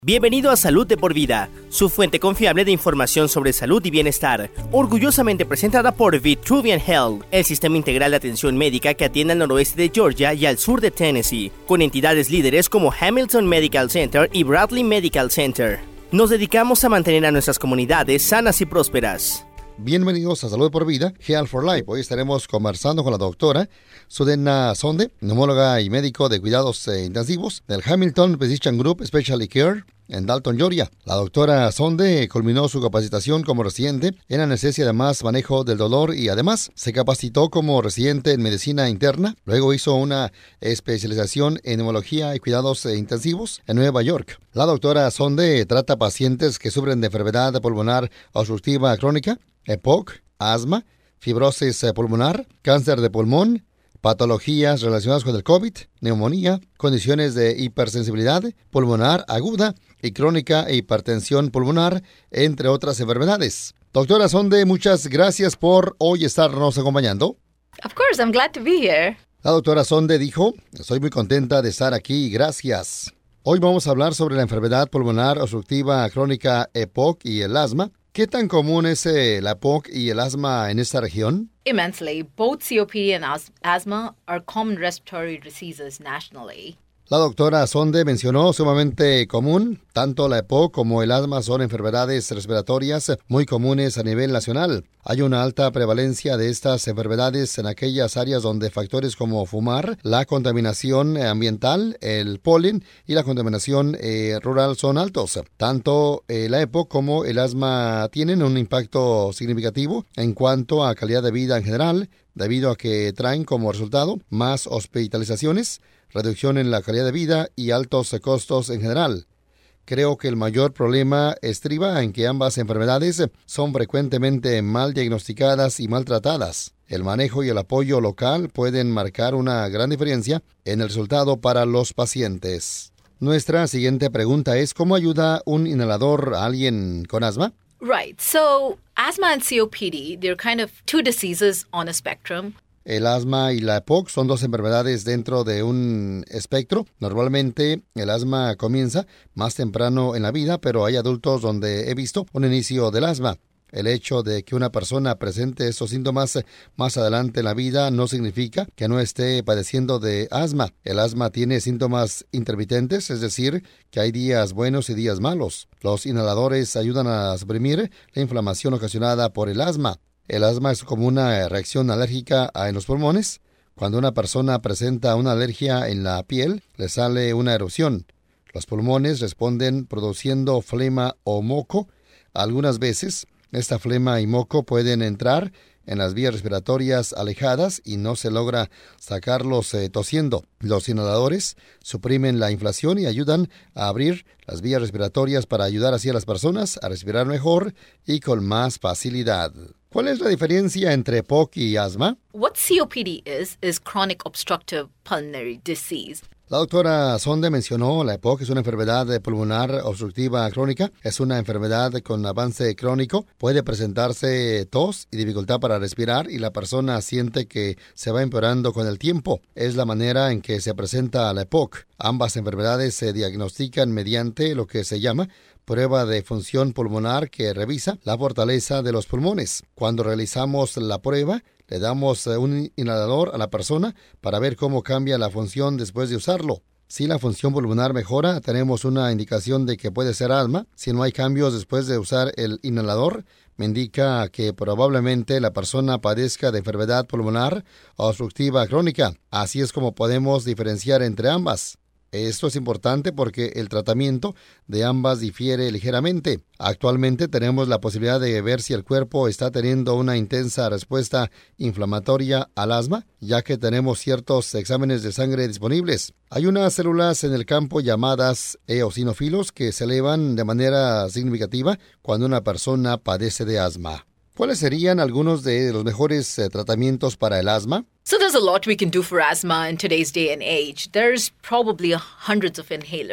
Bienvenido a Salud de por Vida, su fuente confiable de información sobre salud y bienestar, orgullosamente presentada por Vitruvian Health, el sistema integral de atención médica que atiende al noroeste de Georgia y al sur de Tennessee, con entidades líderes como Hamilton Medical Center y Bradley Medical Center. Nos dedicamos a mantener a nuestras comunidades sanas y prósperas. Bienvenidos a Salud por Vida, Health for Life. Hoy estaremos conversando con la doctora Sudena Sonde, neumóloga y médico de cuidados intensivos del Hamilton Physician Group Specialty Care en Dalton, Georgia. La doctora Sonde culminó su capacitación como residente en anestesia, además manejo del dolor, y además se capacitó como residente en medicina interna. Luego hizo una especialización en neumología y cuidados intensivos en Nueva York. La doctora Sonde trata pacientes que sufren de enfermedad pulmonar obstructiva crónica, EPOC, asma, fibrosis pulmonar, cáncer de pulmón, patologías relacionadas con el COVID, neumonía, condiciones de hipersensibilidad pulmonar aguda y crónica e hipertensión pulmonar, entre otras enfermedades. Doctora Sonde, muchas gracias por hoy estarnos acompañando. Of course, I'm glad to be here. La doctora Sonde dijo, estoy muy contenta de estar aquí, gracias. Hoy vamos a hablar sobre la enfermedad pulmonar obstructiva crónica EPOC y el asma. ¿Qué tan común es la EPOC y el asma en esta región? Immensely. Both COPD and asthma are common respiratory diseases nationally. La doctora Sonde mencionó sumamente común. Tanto la EPOC como el asma son enfermedades respiratorias muy comunes a nivel nacional. Hay una alta prevalencia de estas enfermedades en aquellas áreas donde factores como fumar, la contaminación ambiental, el polen y la contaminación rural son altos. Tanto la EPOC como el asma tienen un impacto significativo en cuanto a calidad de vida en general, debido a que traen como resultado más hospitalizaciones, reducción en la calidad de vida y altos costos en general. Creo que el mayor problema estriba en que ambas enfermedades son frecuentemente mal diagnosticadas y maltratadas. El manejo y el apoyo local pueden marcar una gran diferencia en el resultado para los pacientes. Nuestra siguiente pregunta es, ¿cómo ayuda un inhalador a alguien con asma? Right. So, asthma and COPD, they're kind of two diseases on a spectrum. El asma y la EPOC son dos enfermedades dentro de un espectro. Normalmente el asma comienza más temprano en la vida, pero hay adultos donde he visto un inicio del asma. El hecho de que una persona presente estos síntomas más adelante en la vida no significa que no esté padeciendo de asma. El asma tiene síntomas intermitentes, es decir, que hay días buenos y días malos. Los inhaladores ayudan a suprimir la inflamación ocasionada por el asma. El asma es como una reacción alérgica en los pulmones. Cuando una persona presenta una alergia en la piel, le sale una erupción. Los pulmones responden produciendo flema o moco. Algunas veces, esta flema y moco pueden entrar en las vías respiratorias alejadas y no se logra sacarlos tosiendo. Los inhaladores suprimen la inflamación y ayudan a abrir las vías respiratorias para ayudar así a las personas a respirar mejor y con más facilidad. ¿Cuál es la diferencia entre EPOC y asma? What COPD is chronic obstructive pulmonary disease. La doctora Sonde mencionó, la EPOC es una enfermedad pulmonar obstructiva crónica. Es una enfermedad con avance crónico. Puede presentarse tos y dificultad para respirar y la persona siente que se va empeorando con el tiempo. Es la manera en que se presenta la EPOC. Ambas enfermedades se diagnostican mediante lo que se llama prueba de función pulmonar, que revisa la fortaleza de los pulmones. Cuando realizamos la prueba, le damos un inhalador a la persona para ver cómo cambia la función después de usarlo. Si la función pulmonar mejora, tenemos una indicación de que puede ser asma. Si no hay cambios después de usar el inhalador, me indica que probablemente la persona padezca de enfermedad pulmonar obstructiva crónica. Así es como podemos diferenciar entre ambas. Esto es importante porque el tratamiento de ambas difiere ligeramente. Actualmente tenemos la posibilidad de ver si el cuerpo está teniendo una intensa respuesta inflamatoria al asma, ya que tenemos ciertos exámenes de sangre disponibles. Hay unas células en el campo llamadas eosinófilos que se elevan de manera significativa cuando una persona padece de asma. ¿Cuáles serían algunos de los mejores tratamientos para el asma? So there's a lot we can do for asthma in today's day and age. There's probably hundreds of inhalers.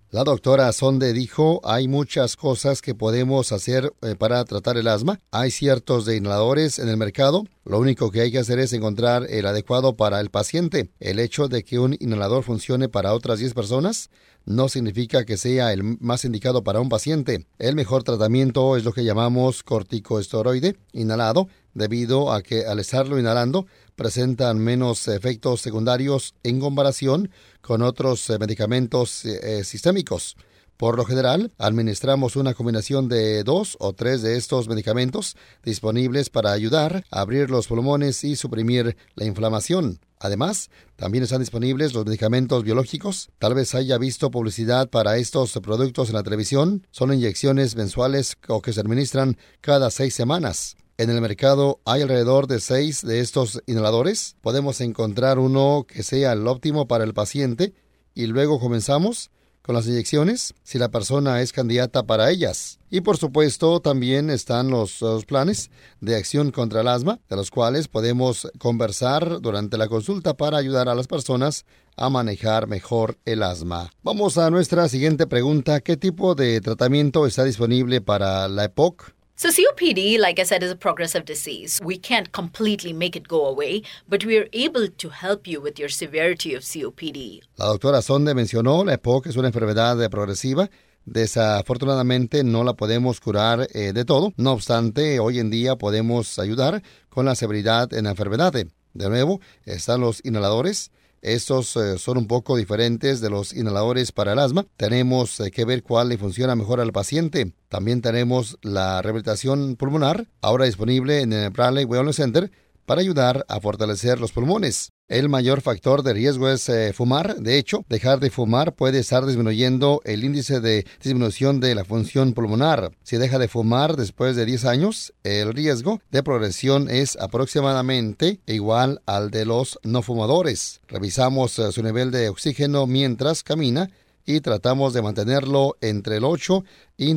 La doctora Sonde dijo, hay muchas cosas que podemos hacer para tratar el asma. Hay ciertos de inhaladores en el mercado. Lo único que hay que hacer es encontrar el adecuado para el paciente. El hecho de que un inhalador funcione para otras 10 personas no significa que sea el más indicado para un paciente. El mejor tratamiento es lo que llamamos corticosteroide inhalado, debido a que al estarlo inhalando presentan menos efectos secundarios en comparación con otros medicamentos sistémicos. Por lo general, administramos una combinación de 2 o 3 de estos medicamentos disponibles para ayudar a abrir los pulmones y suprimir la inflamación. Además, también están disponibles los medicamentos biológicos. Tal vez haya visto publicidad para estos productos en la televisión. Son inyecciones mensuales o que se administran cada 6 semanas. En el mercado hay alrededor de 6 de estos inhaladores. Podemos encontrar uno que sea el óptimo para el paciente y luego comenzamos con las inyecciones si la persona es candidata para ellas. Y por supuesto también están los planes de acción contra el asma, de los cuales podemos conversar durante la consulta para ayudar a las personas a manejar mejor el asma. Vamos a nuestra siguiente pregunta. ¿Qué tipo de tratamiento está disponible para la EPOC? So COPD, like I said, is a progressive disease. We can't completely make it go away, but we are able to help you with your severity of COPD. La doctora Sonde mencionó, la EPOC es una enfermedad progresiva. Desafortunadamente no la podemos curar de todo. No obstante, hoy en día podemos ayudar con la severidad en la enfermedad. De nuevo, están los inhaladores. Estos son un poco diferentes de los inhaladores para el asma. Tenemos que ver cuál le funciona mejor al paciente. También tenemos la rehabilitación pulmonar, ahora disponible en el Bradley Wellness Center, para ayudar a fortalecer los pulmones. El mayor factor de riesgo es fumar. De hecho, dejar de fumar puede estar disminuyendo el índice de disminución de la función pulmonar. Si deja de fumar después de 10 años, el riesgo de progresión es aproximadamente igual al de los no fumadores. Revisamos su nivel de oxígeno mientras camina y tratamos de mantenerlo entre el 8 y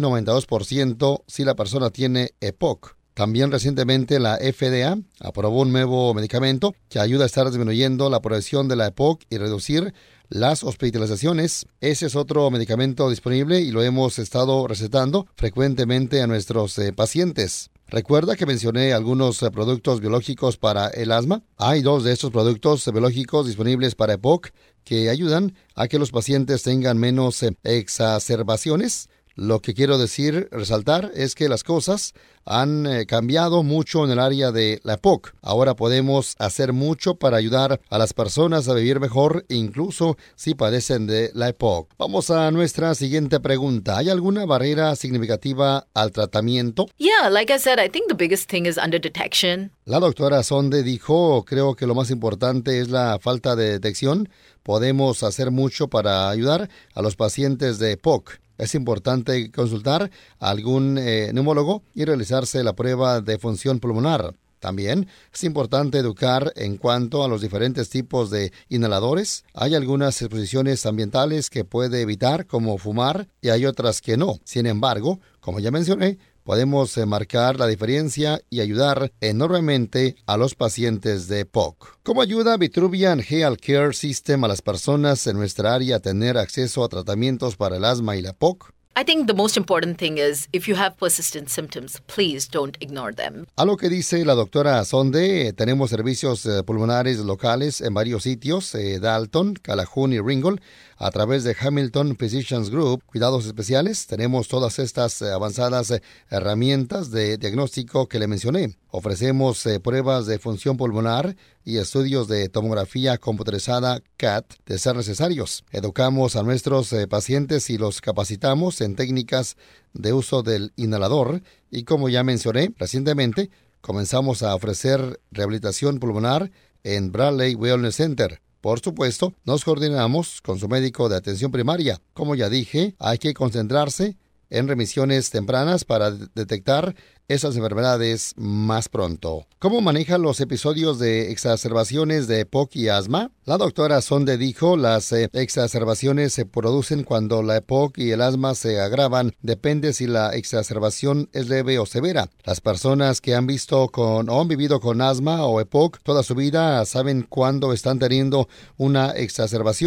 92% si la persona tiene EPOC. También recientemente la FDA aprobó un nuevo medicamento que ayuda a estar disminuyendo la progresión de la EPOC y reducir las hospitalizaciones. Ese es otro medicamento disponible y lo hemos estado recetando frecuentemente a nuestros pacientes. Recuerda que mencioné algunos productos biológicos para el asma. Hay 2 de estos productos biológicos disponibles para EPOC que ayudan a que los pacientes tengan menos exacerbaciones. Lo que quiero resaltar, es que las cosas han cambiado mucho en el área de la EPOC. Ahora podemos hacer mucho para ayudar a las personas a vivir mejor, incluso si padecen de la EPOC. Vamos a nuestra siguiente pregunta. ¿Hay alguna barrera significativa al tratamiento? Yeah, like I said, I think the biggest thing is underdetection. La doctora Sonde dijo, creo que lo más importante es la falta de detección. Podemos hacer mucho para ayudar a los pacientes de EPOC. Es importante consultar a algún neumólogo y realizarse la prueba de función pulmonar. También es importante educar en cuanto a los diferentes tipos de inhaladores. Hay algunas exposiciones ambientales que puede evitar, como fumar, y hay otras que no. Sin embargo, como ya mencioné, podemos marcar la diferencia y ayudar enormemente a los pacientes de EPOC. ¿Cómo ayuda Vitruvian Health Care System a las personas en nuestra área a tener acceso a tratamientos para el asma y la EPOC? I think the most important thing is if you have persistent symptoms, please don't ignore them. A lo que dice la doctora Sonde, tenemos servicios pulmonares locales en varios sitios, Dalton, Calhoun y Ringgold, a través de Hamilton Physicians Group, cuidados especiales. Tenemos todas estas avanzadas herramientas de diagnóstico que le mencioné. Ofrecemos pruebas de función pulmonar y estudios de tomografía computarizada CAT de ser necesarios. Educamos a nuestros pacientes y los capacitamos en técnicas de uso del inhalador y, como ya mencioné recientemente, comenzamos a ofrecer rehabilitación pulmonar en Bradley Wellness Center. Por supuesto, nos coordinamos con su médico de atención primaria. Como ya dije, hay que concentrarse en remisiones tempranas para detectar esas enfermedades más pronto. ¿Cómo maneja los episodios de exacerbaciones de EPOC y asma? La doctora Sonde dijo, las exacerbaciones se producen cuando la EPOC y el asma se agravan. Depende si la exacerbación es leve o severa. Las personas que han vivido con asma o EPOC toda su vida saben cuándo están teniendo una exacerbación.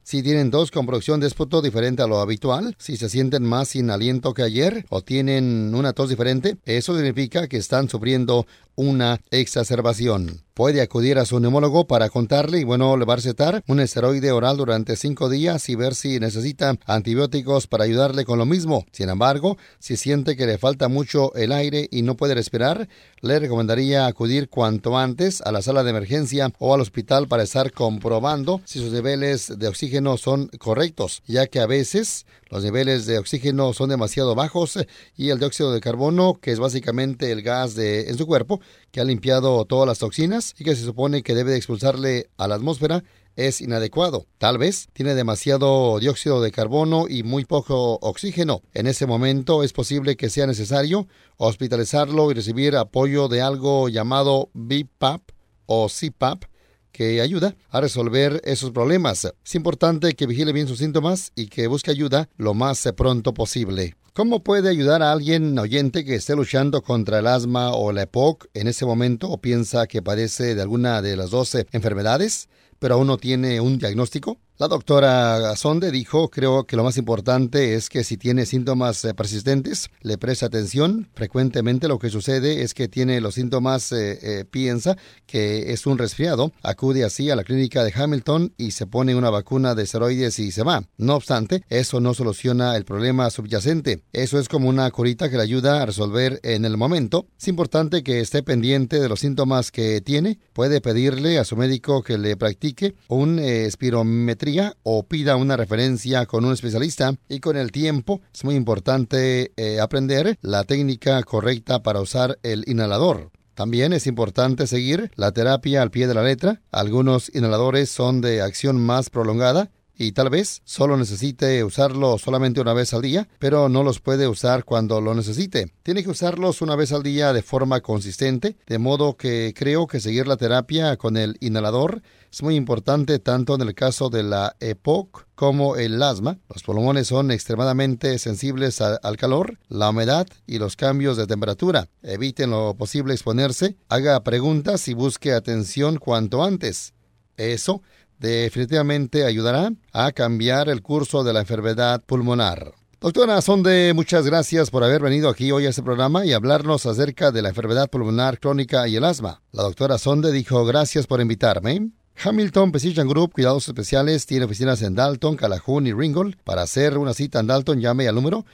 Si tienen tos con producción de esputo diferente a lo habitual, si se sienten más sin aliento que ayer o tienen una tos diferente, eso significa que están sufriendo una exacerbación. Puede acudir a su neumólogo para contarle y le va a recetar un esteroide oral durante 5 días y ver si necesita antibióticos para ayudarle con lo mismo. Sin embargo, si siente que le falta mucho el aire y no puede respirar, le recomendaría acudir cuanto antes a la sala de emergencia o al hospital para estar comprobando si sus niveles de oxígeno son correctos, ya que a veces los niveles de oxígeno son demasiado bajos y el dióxido de carbono, que es básicamente el gas en su cuerpo, que ha limpiado todas las toxinas y que se supone que debe de expulsarle a la atmósfera, es inadecuado. Tal vez tiene demasiado dióxido de carbono y muy poco oxígeno. En ese momento es posible que sea necesario hospitalizarlo y recibir apoyo de algo llamado BiPAP o CPAP, que ayuda a resolver esos problemas. Es importante que vigile bien sus síntomas y que busque ayuda lo más pronto posible. ¿Cómo puede ayudar a alguien oyente que esté luchando contra el asma o la EPOC en ese momento o piensa que padece de alguna de las 12 enfermedades, pero aún no tiene un diagnóstico? La doctora Sonde dijo, creo que lo más importante es que si tiene síntomas persistentes, le preste atención. Frecuentemente lo que sucede es que tiene los síntomas, piensa que es un resfriado, acude así a la clínica de Hamilton y se pone una vacuna de esteroides y se va. No obstante, eso no soluciona el problema subyacente. Eso es como una curita que le ayuda a resolver en el momento. Es importante que esté pendiente de los síntomas que tiene. Puede pedirle a su médico que le practique un espirometría o pida una referencia con un especialista, y con el tiempo es muy importante aprender la técnica correcta para usar el inhalador. También es importante seguir la terapia al pie de la letra. Algunos inhaladores son de acción más prolongada y tal vez solo necesite usarlo solamente una vez al día, pero no los puede usar cuando lo necesite. Tiene que usarlos una vez al día de forma consistente, de modo que creo que seguir la terapia con el inhalador es muy importante tanto en el caso de la EPOC como el asma. Los pulmones son extremadamente sensibles al calor, la humedad y los cambios de temperatura. Eviten lo posible exponerse, haga preguntas y busque atención cuanto antes. Eso definitivamente ayudará a cambiar el curso de la enfermedad pulmonar. Doctora Sonde, muchas gracias por haber venido aquí hoy a este programa y hablarnos acerca de la enfermedad pulmonar crónica y el asma. La doctora Sonde dijo, gracias por invitarme. Hamilton Physician Group Cuidados Especiales tiene oficinas en Dalton, Calhoun y Ringgold. Para hacer una cita en Dalton, llame al número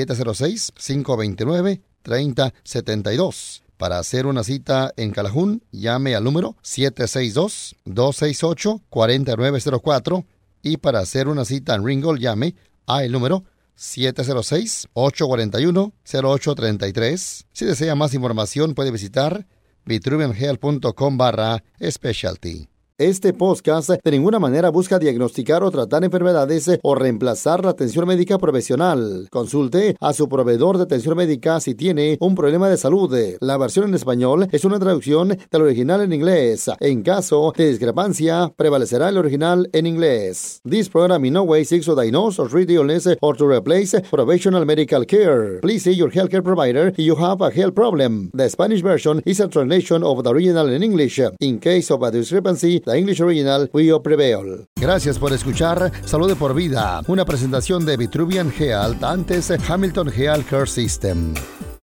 706-529-3072. Para hacer una cita en Calhoun, llame al número 762-268-4904. Y para hacer una cita en Ringgold, llame al número 706-841-0833. Si desea más información, puede visitar vitruvianhealth.com/specialty. Este podcast de ninguna manera busca diagnosticar o tratar enfermedades o reemplazar la atención médica profesional. Consulte a su proveedor de atención médica si tiene un problema de salud. La versión en español es una traducción del original en inglés. En caso de discrepancia, prevalecerá el original en inglés. This program in no way seeks to diagnose or treat illness or to replace professional medical care. Please see your healthcare provider if you have a health problem. The Spanish version is a translation of the original in English. In case of a discrepancy, the English original will prevail. Gracias por escuchar Salud de por Vida, una presentación de Vitruvian Health, antes Hamilton Health Care System.